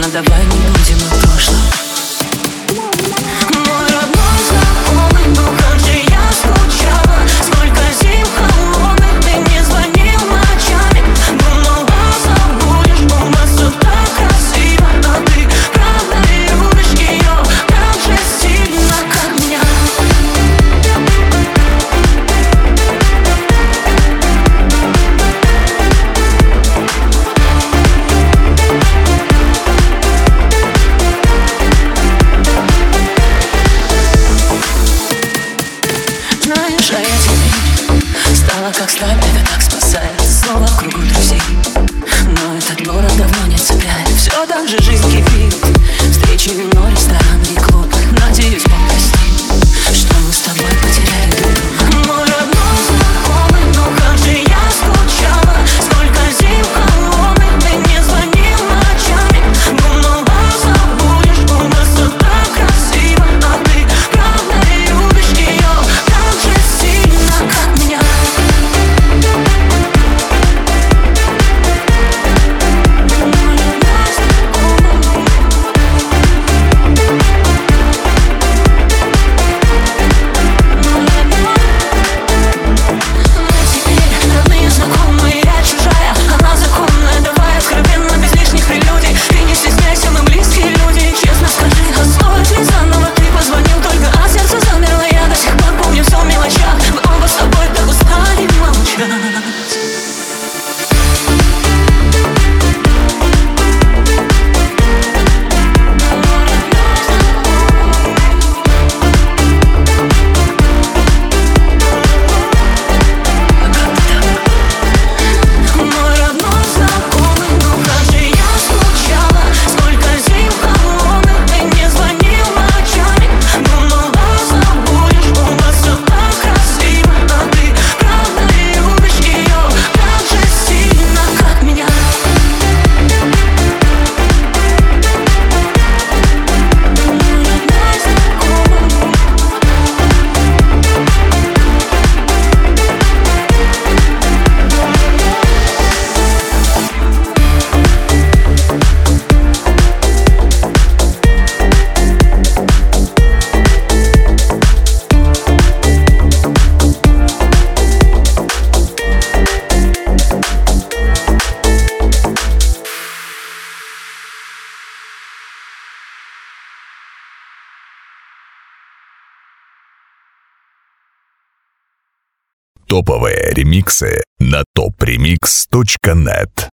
давай не будем о прошлом. Мой родной знакомый, ну как же я скучала. Сколько зим холодных, ты не звонил ночами. Думала, забудешь, у нас все так красиво. А ты правда любишь ее так же сильно, как меня. Знаешь, а я теперь стала как сталь, это так спасает. Снова в кругу друзей, но этот город давно не цепляет. Все так же жизнь кипит, встречи, вино, ресторан и клуб. Надеюсь, Бог простит, что мы с тобой потеряли друг друга. Мой родной знакомый, ну как же я скучала. Сколько зим холодных, ты не звонил ночами. Думала, забудешь, у нас все так красиво. А ты правда любишь ее так же сильно, как меня. Родные, знакомые, я чужая, она законная, давай откровенно, без лишних прелюдий. Ты не стесняйся, мы близкие люди. Честно скажи, а стоит ли заново? Ты позвонил только, а сердце замерло. Я до сих пор помню все в мелочах. Мы оба с тобой так устали молчать. Мой родной знакомый, ну как же я скучала. Сколько зим холодных, ты не звонил ночами. Думала, забудешь, у нас все так красиво. А ты правда любишь ее так же сильно, как меня. Топовые ремиксы на topremix.net.